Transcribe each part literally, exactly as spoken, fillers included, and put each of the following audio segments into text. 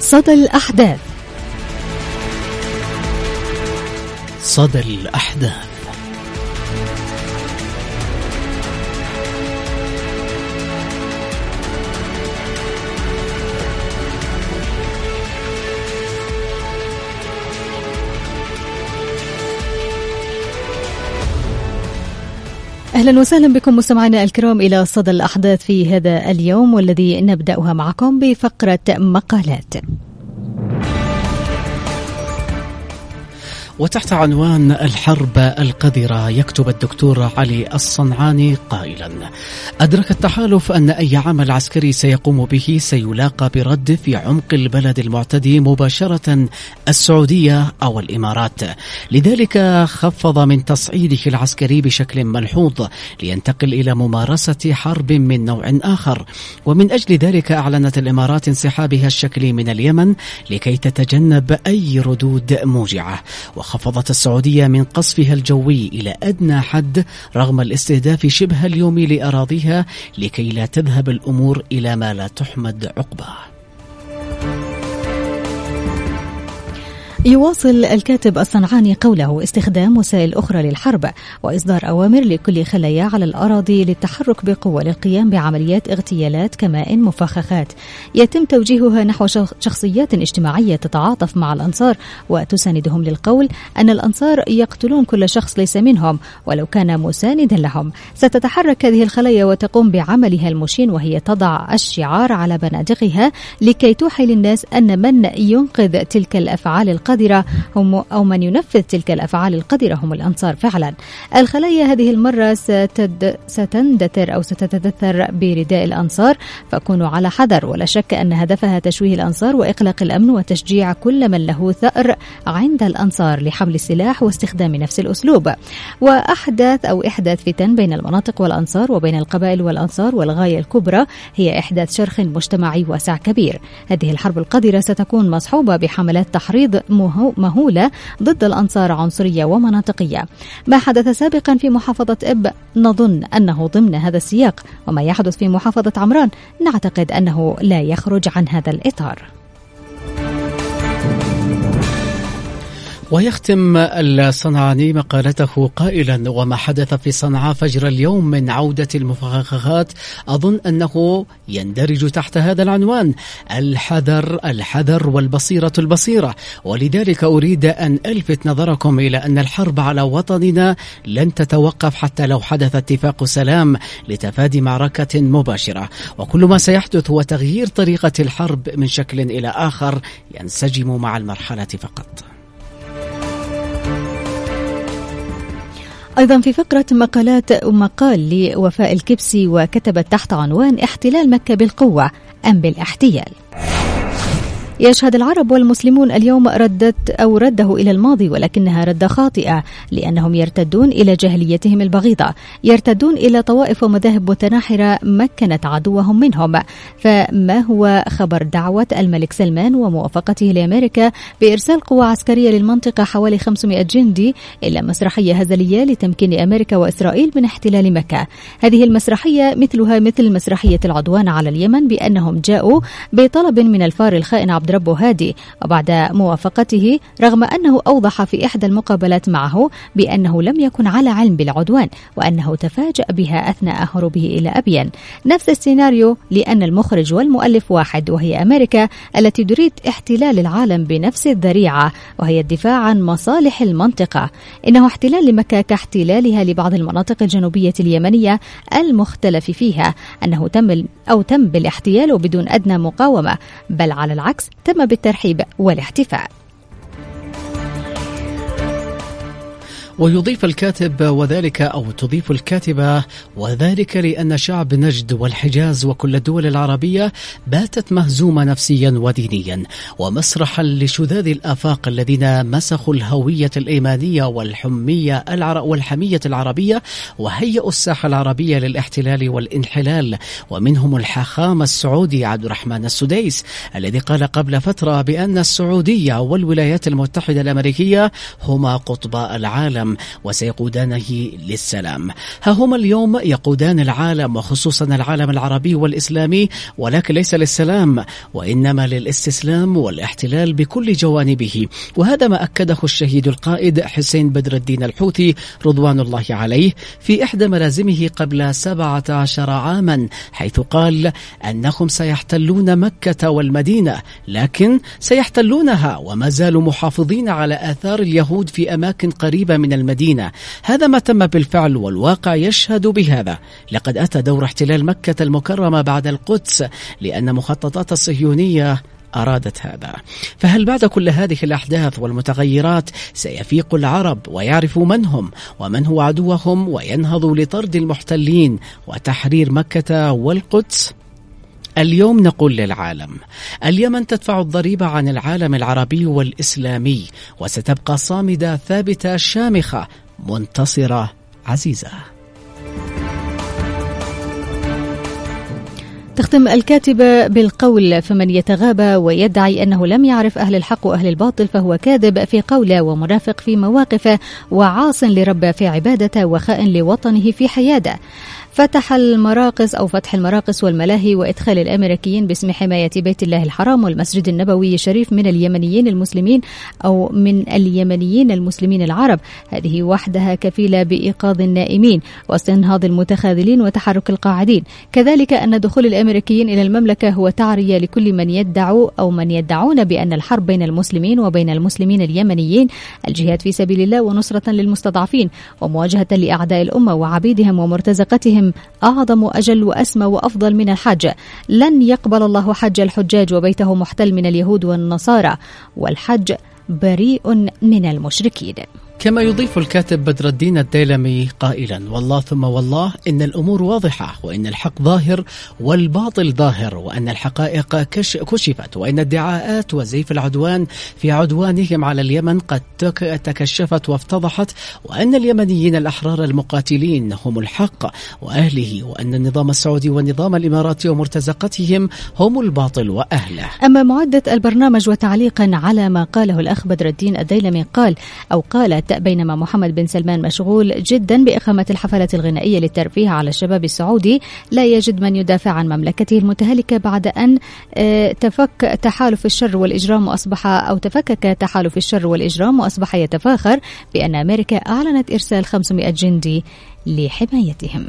صدى الأحداث. صدى الأحداث. أهلا وسهلا بكم مستمعينا الكرام إلى صدى الأحداث في هذا اليوم، والذي نبدأها معكم بفقرة مقالات. وتحت عنوان الحرب القذرة يكتب الدكتور علي الصنعاني قائلا: أدرك التحالف أن أي عمل عسكري سيقوم به سيلاقى برد في عمق البلد المعتدي مباشرة السعودية أو الإمارات، لذلك خفض من تصعيده العسكري بشكل ملحوظ لينتقل إلى ممارسة حرب من نوع آخر. ومن أجل ذلك أعلنت الإمارات انسحابها الشكلي من اليمن لكي تتجنب أي ردود موجعة، وخفضت السعودية من قصفها الجوي إلى أدنى حد رغم الاستهداف شبه اليومي لأراضيها لكي لا تذهب الأمور إلى ما لا تحمد عقباه. يواصل الكاتب الصنعاني قوله: استخدام وسائل أخرى للحرب وإصدار أوامر لكل خلايا على الأراضي للتحرك بقوة للقيام بعمليات اغتيالات كمائن مفخخات يتم توجيهها نحو شخصيات اجتماعية تتعاطف مع الأنصار وتساندهم، للقول أن الأنصار يقتلون كل شخص ليس منهم ولو كان مساندا لهم. ستتحرك هذه الخلايا وتقوم بعملها المشين، وهي تضع الشعار على بنادقها لكي توحي للناس أن من ينقذ تلك الأفعال القذرة هم أو من ينفذ تلك الأفعال القذرة هم الأنصار فعلا. الخلايا هذه المرة ستد ستندثر أو ستتدثر برداء الأنصار، فكونوا على حذر، ولا شك أن هدفها تشويه الأنصار وإقلاق الأمن وتشجيع كل من له ثأر عند الأنصار لحمل السلاح واستخدام نفس الأسلوب. وأحداث أو إحداث فتن بين المناطق والأنصار وبين القبائل والأنصار، والغاية الكبرى هي إحداث شرخ مجتمعي واسع كبير. هذه الحرب القذرة ستكون مصحوبة بحملات تحريض مهولة ضد الأنصار عنصرية ومناطقية. ما حدث سابقا في محافظة إب نظن أنه ضمن هذا السياق، وما يحدث في محافظة عمران نعتقد أنه لا يخرج عن هذا الإطار. ويختم الصنعاني مقالته قائلا: وما حدث في صنعاء فجر اليوم من عودة المفخخات أظن أنه يندرج تحت هذا العنوان: الحذر الحذر والبصيرة البصيرة. ولذلك أريد أن ألفت نظركم إلى أن الحرب على وطننا لن تتوقف حتى لو حدث اتفاق سلام لتفادي معركة مباشرة، وكل ما سيحدث هو تغيير طريقة الحرب من شكل إلى آخر ينسجم مع المرحلة فقط. أيضا في فقرة مقالات مقال لوفاء الكبسي وكتبت تحت عنوان: احتلال مكة بالقوة أم بالاحتيال. يشهد العرب والمسلمون اليوم ردت أو رده إلى الماضي، ولكنها ردة خاطئة، لأنهم يرتدون إلى جاهليتهم البغيضة، يرتدون إلى طوائف ومذاهب متناحرة مكنت عدوهم منهم. فما هو خبر دعوة الملك سلمان وموافقته لأمريكا بإرسال قوة عسكرية للمنطقة حوالي خمسمائة جندي إلى مسرحية هزلية لتمكين أمريكا وإسرائيل من احتلال مكة؟ هذه المسرحية مثلها مثل مسرحية العدوان على اليمن، بأنهم جاءوا بطلب من الفار الخائن عبد ربه هادي، وبعد موافقته رغم أنه أوضح في إحدى المقابلات معه بأنه لم يكن على علم بالعدوان وأنه تفاجأ بها أثناء هروبه إلى أبين. نفس السيناريو، لأن المخرج والمؤلف واحد، وهي أمريكا التي تريد احتلال العالم بنفس الذريعة، وهي الدفاع عن مصالح المنطقة. إنه احتلال لمكة كاحتلالها لبعض المناطق الجنوبية اليمنية المختلف فيها، أنه تم أو تم بالاحتيال بدون أدنى مقاومة، بل على العكس تم بالترحيب والاحتفاء. ويضيف الكاتب وذلك أو تضيف الكاتبة وذلك لأن شعب نجد والحجاز وكل الدول العربية باتت مهزومة نفسيا ودينيا ومسرحا لشذاذ الآفاق الذين مسخوا الهوية الإيمانية والحمية العر... والحمية العربية وهيئوا الساحة العربية للاحتلال والانحلال، ومنهم الحاخام السعودي عبد الرحمن السديس الذي قال قبل فترة بأن السعودية والولايات المتحدة الأمريكية هما قطب العالم العالم وسيقودانه للسلام. ها هما اليوم يقودان العالم وخصوصا العالم العربي والإسلامي، ولكن ليس للسلام وإنما للاستسلام والاحتلال بكل جوانبه. وهذا ما أكده الشهيد القائد حسين بدر الدين الحوثي رضوان الله عليه في إحدى ملازمه قبل سبعة عشر عاما، حيث قال أنهم سيحتلون مكة والمدينة، لكن سيحتلونها وما زالوا محافظين على آثار اليهود في أماكن قريبة من المدينة. هذا ما تم بالفعل والواقع يشهد بهذا. لقد أتى دور احتلال مكة المكرمة بعد القدس لأن مخططات الصهيونية أرادت هذا. فهل بعد كل هذه الأحداث والمتغيرات سيفيق العرب ويعرفوا من هم ومن هو عدوهم وينهضوا لطرد المحتلين وتحرير مكة والقدس؟ اليوم نقول للعالم: اليمن تدفع الضريبة عن العالم العربي والإسلامي، وستبقى صامدة ثابتة شامخة منتصرة عزيزة. تختم الكاتبة بالقول: فمن يتغابى ويدعي أنه لم يعرف أهل الحق وأهل الباطل فهو كاذب في قوله ومنافق في مواقفه وعاص لربه في عبادته وخائن لوطنه في حياته. فتح المراقص أو فتح المراقص والملاهي وإدخال الأمريكيين باسم حماية بيت الله الحرام والمسجد النبوي الشريف من اليمنيين المسلمين أو من اليمنيين المسلمين العرب، هذه وحدها كفيلة بإيقاظ النائمين واستنهاض المتخاذلين وتحرك القاعدين. كذلك أن دخول الأمريكيين إلى المملكة هو تعرية لكل من يدعوا أو من يدعون بأن الحرب بين المسلمين وبين المسلمين اليمنيين الجهاد في سبيل الله ونصرة للمستضعفين ومواجهة لأعداء الأمة وعبيدهم ومرتزقتهم أعظم وأجل وأسمى وأفضل من الحج. لن يقبل الله حج الحجاج وبيته محتل من اليهود والنصارى، والحج بريء من المشركين. كما يضيف الكاتب بدر الدين الديلمي قائلا: والله ثم والله إن الأمور واضحة، وإن الحق ظاهر والباطل ظاهر، وأن الحقائق كشفت، وإن الادعاءات وزيف العدوان في عدوانهم على اليمن قد تكشفت وافتضحت، وأن اليمنيين الأحرار المقاتلين هم الحق وأهله، وأن النظام السعودي والنظام الإماراتي ومرتزقتهم هم الباطل وأهله. أما معدة البرنامج وتعليقا على ما قاله الأخ بدر الدين الديلمي قال أو قالت: بينما محمد بن سلمان مشغول جدا بإقامة الحفلات الغنائية للترفيه على الشباب السعودي، لا يجد من يدافع عن مملكته المتهالكة بعد أن تفك تحالف الشر والإجرام وأصبح أو تفكك تحالف الشر والإجرام وأصبح يتفاخر بأن أمريكا أعلنت إرسال خمسمائة جندي لحمايتهم.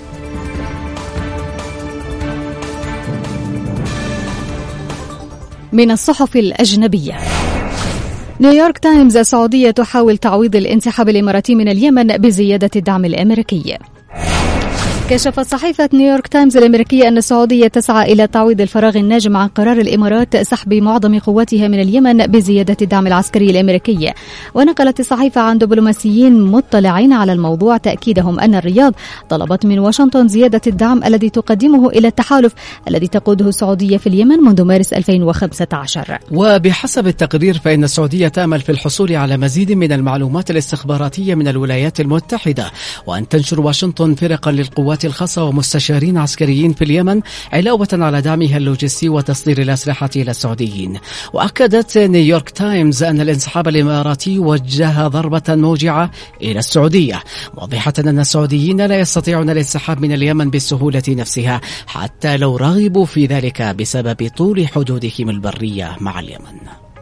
من الصحف الأجنبية: نيويورك تايمز: السعودية تحاول تعويض الانسحاب الإماراتي من اليمن بزيادة الدعم الأمريكي. كشفت صحيفة نيويورك تايمز الأمريكية أن السعودية تسعى إلى تعويض الفراغ الناجم عن قرار الإمارات سحب معظم قواتها من اليمن بزيادة الدعم العسكري الأمريكي. ونقلت الصحيفة عن دبلوماسيين مطلعين على الموضوع تأكيدهم أن الرياض طلبت من واشنطن زيادة الدعم الذي تقدمه إلى التحالف الذي تقوده السعودية في اليمن منذ مارس ألفين وخمسة عشر. وبحسب التقرير فإن السعودية تأمل في الحصول على مزيد من المعلومات الاستخباراتية من الولايات المتحدة، وأن تنشر واشنطن فرقا للقوات الخاصة ومستشارين عسكريين في اليمن علاوة على دعمها اللوجستي وتصدير الأسلحة إلى السعوديين. وأكدت نيويورك تايمز أن الانسحاب الإماراتي وجه ضربة موجعة إلى السعودية، موضحة أن السعوديين لا يستطيعون الانسحاب من اليمن بالسهولة نفسها حتى لو رغبوا في ذلك بسبب طول حدودهم البرية مع اليمن.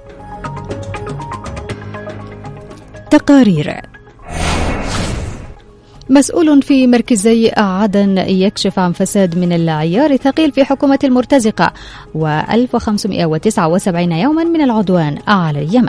تقارير: مسؤول في مركزي عدن يكشف عن فساد من العيار الثقيل في حكومة المرتزقة، وألف وخمسمائة وتسعة وسبعين يوما من العدوان على اليمن.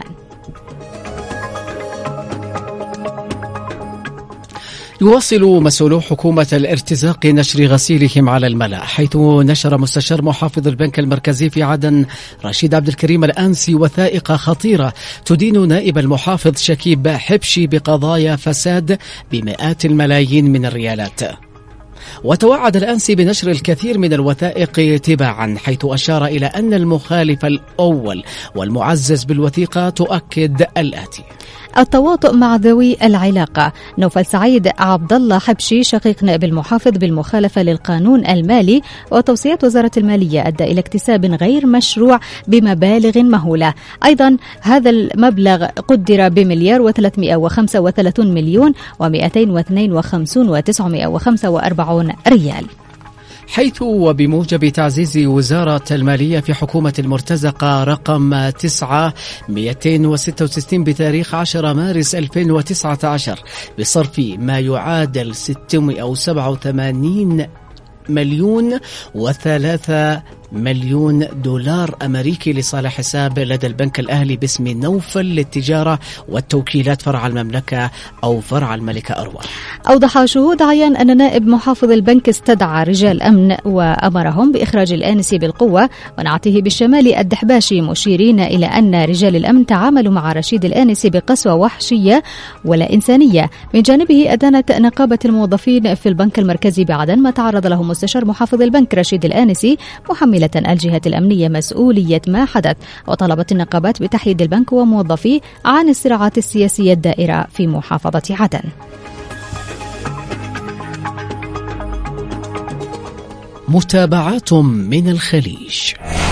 يواصل مسؤولو حكومة الارتزاق نشر غسيلهم على الملأ، حيث نشر مستشار محافظ البنك المركزي في عدن رشيد عبد الكريم الأنسي وثائق خطيرة تدين نائب المحافظ شكيب حبشي بقضايا فساد بمئات الملايين من الريالات. وتوعد الأنسي بنشر الكثير من الوثائق تباعا، حيث أشار إلى أن المخالف الأول والمعزز بالوثيقة تؤكد الآتي: التواطؤ مع ذوي العلاقة. نوفل سعيد عبد الله حبشي شقيق نائب المحافظ بالمخالفة للقانون المالي وتوصيات وزارة المالية أدى إلى اكتساب غير مشروع بمبالغ مهولة. أيضا هذا المبلغ قدر بمليار وثلاثمائة وخمسة وثلاثين مليون ومئتين واثنين وخمسين وتسعمائة وخمسة وأربعين ريال. حيث وبموجب تعزيز وزارة المالية في حكومة المرتزقة رقم تسعة مئتين وستة وستين بتاريخ عشرة مارس ألفين وتسعة عشر بصرف ما يعادل ستمائة وسبعة وثمانين مليون وثلاثة مليون دولار أمريكي لصالح حساب لدى البنك الأهلي باسم نوفل للتجارة والتوكيلات فرع المملكة أو فرع الملكة أروى. أوضح شهود عيان أن نائب محافظ البنك استدعى رجال أمن وأمرهم بإخراج الآنسي بالقوة ونعته بالشمال الدحباشي، مشيرين إلى أن رجال الأمن تعاملوا مع رشيد الآنسي بقسوة وحشية ولا إنسانية. من جانبه أدانت نقابة الموظفين في البنك المركزي بعدن ما تعرض له مستشار محافظ البنك رشيد الآنسي محملة الجهة الأمنية مسؤولية ما حدث، وطلبت النقابات بتحييد البنك وموظفيه عن الصراعات السياسية الدائرة في محافظة عدن. متابعات من الخليج.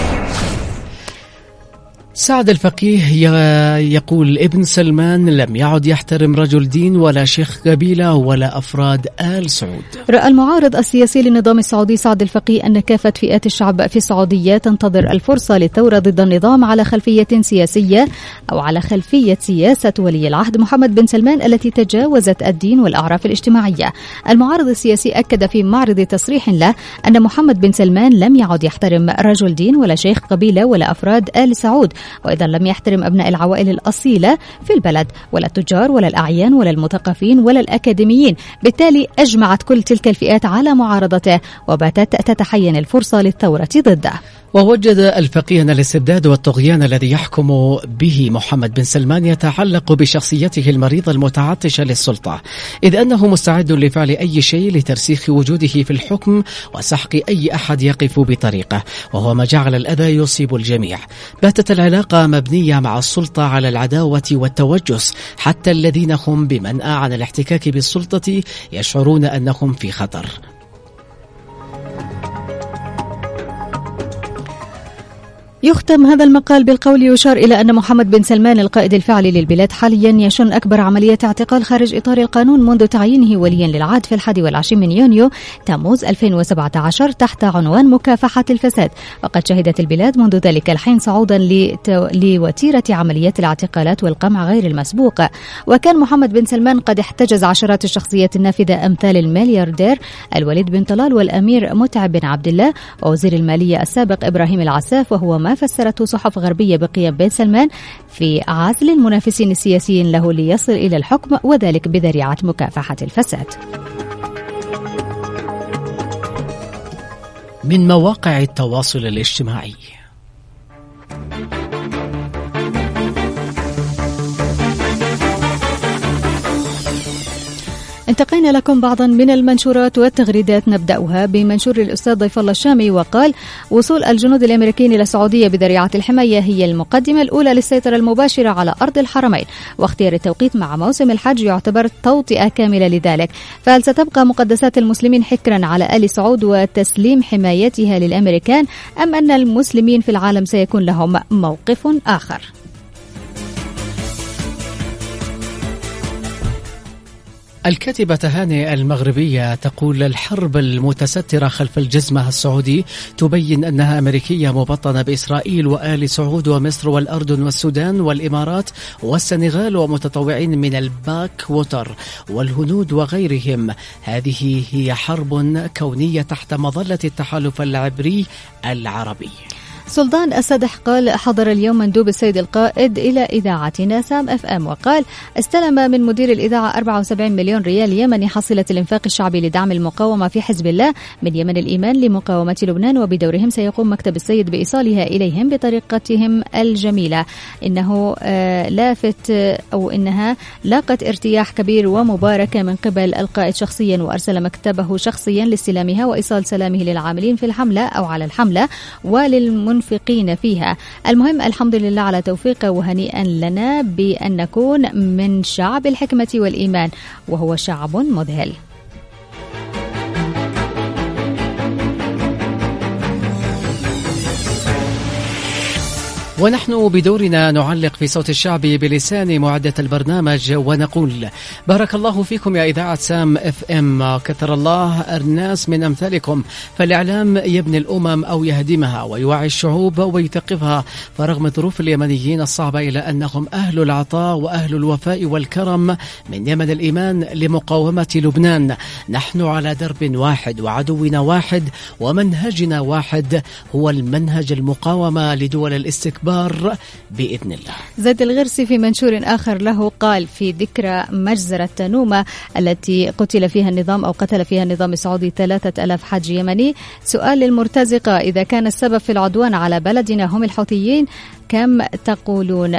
سعد الفقيه يقول ابن سلمان لم يعد يحترم رجل دين ولا شيخ قبيلة ولا أفراد آل سعود. رأى المعارض السياسي للنظام السعودي سعد الفقيه أن كافة فئات الشعب في السعودية تنتظر الفرصة للثورة ضد النظام على خلفية سياسية أو على خلفية سياسة ولي العهد محمد بن سلمان التي تجاوزت الدين والأعراف الاجتماعية. المعارض السياسي أكد في معرض تصريح له أن محمد بن سلمان لم يعد يحترم رجل دين ولا شيخ قبيلة ولا أفراد آل سعود، وإذا لم يحترم أبناء العوائل الأصيلة في البلد ولا التجار ولا الأعيان ولا المثقفين ولا الأكاديميين. بالتالي أجمعت كل تلك الفئات على معارضته وباتت تتحين الفرصة للثورة ضده. ووجد الفقيه أن الاستبداد والطغيان الذي يحكم به محمد بن سلمان يتعلق بشخصيته المريضة المتعطشة للسلطة، إذ أنه مستعد لفعل أي شيء لترسيخ وجوده في الحكم وسحق أي أحد يقف بطريقه، وهو ما جعل الأذى يصيب الجميع. باتت العلاقة مبنية مع السلطة على العداوة والتوجس، حتى الذين هم بمنأى عن الاحتكاك بالسلطة يشعرون أنهم في خطر. يختم هذا المقال بالقول يشار إلى أن محمد بن سلمان القائد الفعلي للبلاد حاليا يشن أكبر عملية اعتقال خارج إطار القانون منذ تعيينه وليا للعهد في الحادي والعشرين من يونيو تموز ألفين وسبعة عشر تحت عنوان مكافحة الفساد. وقد شهدت البلاد منذ ذلك الحين صعودا لوتيرة عمليات الاعتقالات والقمع غير المسبوق. وكان محمد بن سلمان قد احتجز عشرات الشخصيات النافذة أمثال الملياردير الوليد بن طلال والأمير متعب بن عبد الله ووزير المالية السابق إبراهيم العساف، وهو ما فسرته صحف غربية بقيام بن سلمان في عزل المنافسين السياسيين له ليصل إلى الحكم، وذلك بذريعة مكافحة الفساد. من مواقع التواصل الاجتماعي. انتقينا لكم بعضا من المنشورات والتغريدات، نبدأها بمنشور الأستاذ ضيف الله الشامي وقال: وصول الجنود الأمريكيين إلى السعودية بدريعة الحماية هي المقدمة الأولى للسيطرة المباشرة على أرض الحرمين، واختيار التوقيت مع موسم الحج يعتبر توطئة كاملة لذلك. فهل ستبقى مقدسات المسلمين حكرا على آل سعود وتسليم حمايتها للأمريكان، أم أن المسلمين في العالم سيكون لهم موقف آخر؟ الكاتبة تهاني المغربية تقول: الحرب المتسترة خلف الجزمة السعودي تبين أنها أمريكية مبطنة بإسرائيل وآل سعود ومصر والأردن والسودان والإمارات والسنغال ومتطوعين من الباك ووتر والهنود وغيرهم. هذه هي حرب كونية تحت مظلة التحالف العبري العربي. سلطان السدح قال: حضر اليوم مندوب السيد القائد إلى إذاعتنا سام اف ام وقال: استلم من مدير الإذاعة أربعة وسبعين مليون ريال يمني حصيلة الإنفاق الشعبي لدعم المقاومة في حزب الله من يمن الإيمان لمقاومة لبنان، وبدورهم سيقوم مكتب السيد بإيصالها إليهم بطريقتهم الجميلة. إنه آه لافت أو إنها لاقت ارتياح كبير ومباركة من قبل القائد شخصيا، وأرسل مكتبه شخصيا لاستلامها وإيصال سلامه للعاملين في الحملة أو على الحملة وللمن المنفقين فيها. المهم الحمد لله على توفيقه، وهنيئا لنا بأن نكون من شعب الحكمة والإيمان، وهو شعب مذهل. ونحن بدورنا نعلق في صوت الشعب بلسان معدة البرنامج ونقول: بارك الله فيكم يا إذاعة سام اف ام، كثر الله الناس من أمثالكم، فالإعلام يبني الأمم أو يهدمها ويوعي الشعوب ويثقفها، فرغم ظروف اليمنيين الصعبة إلى أنهم أهل العطاء وأهل الوفاء والكرم من يمن الإيمان لمقاومة لبنان. نحن على درب واحد وعدونا واحد ومنهجنا واحد، هو المنهج المقاومة لدول الاستكبار بإذن الله. زاد الغرسي في منشور آخر له قال في ذكرى مجزرة تنومة التي قتل فيها النظام أو قتل فيها النظام السعودي ثلاثة ألاف حاج يمني: سؤال للمرتزقة، إذا كان السبب في العدوان على بلدنا هم الحوثيين كم تقولون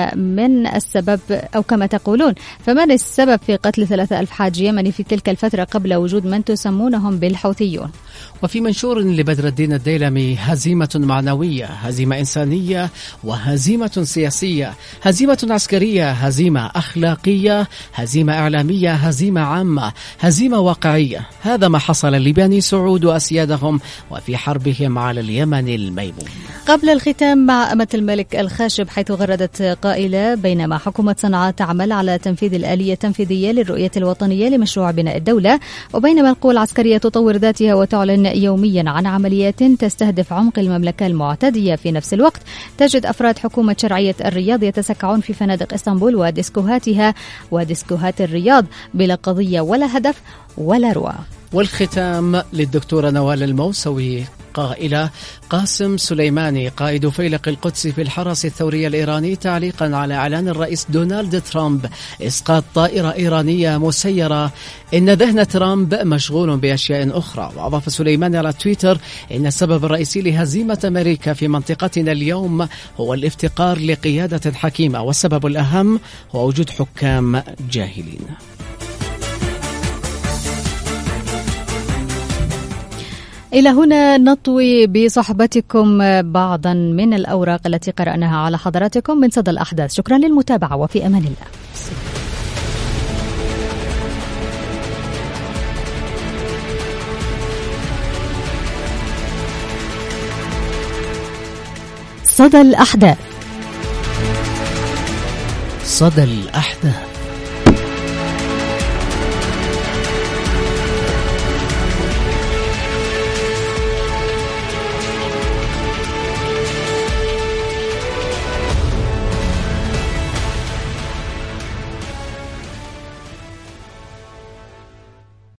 فمن السبب أو كما تقولون فمن السبب في قتل ثلاثة ألف حاج يمني في تلك الفترة قبل وجود من تسمونهم بالحوثيون؟ وفي منشور لبدر الدين الديلمي: هزيمة معنوية، هزيمة إنسانية، وهزيمة سياسية، هزيمة عسكرية، هزيمة أخلاقية، هزيمة إعلامية، هزيمة عامة، هزيمة واقعية. هذا ما حصل لبني سعود وأسيادهم وفي حربهم على اليمن الميمون. قبل الختام مع أمة الملك الخاشب، حيث غردت قائلة: بينما حكومة صنعاء تعمل على تنفيذ الآلية التنفيذية للرؤية الوطنية لمشروع بناء الدولة، وبينما القوى العسكرية تطور ذاتها وتعلن يوميا عن عمليات تستهدف عمق المملكة المعتدية، في نفس الوقت تجد أفراد حكومة شرعية الرياض يتسكعون في فنادق اسطنبول وديسكوهاتها وديسكوهات الرياض بلا قضية ولا هدف ولا رؤى. والختام للدكتورة نوال الموسوي قائلة: قاسم سليماني قائد فيلق القدس في الحرس الثوري الإيراني تعليقا على إعلان الرئيس دونالد ترامب إسقاط طائرة إيرانية مسيرة: إن ذهن ترامب مشغول بأشياء أخرى. وأضاف سليماني على تويتر: إن السبب الرئيسي لهزيمة أمريكا في منطقتنا اليوم هو الافتقار لقيادة حكيمة، والسبب الأهم هو وجود حكام جاهلين. إلى هنا نطوي بصحبتكم بعضا من الأوراق التي قرأناها على حضراتكم من صدى الأحداث. شكرا للمتابعة وفي أمان الله. صدى الأحداث. صدى الأحداث.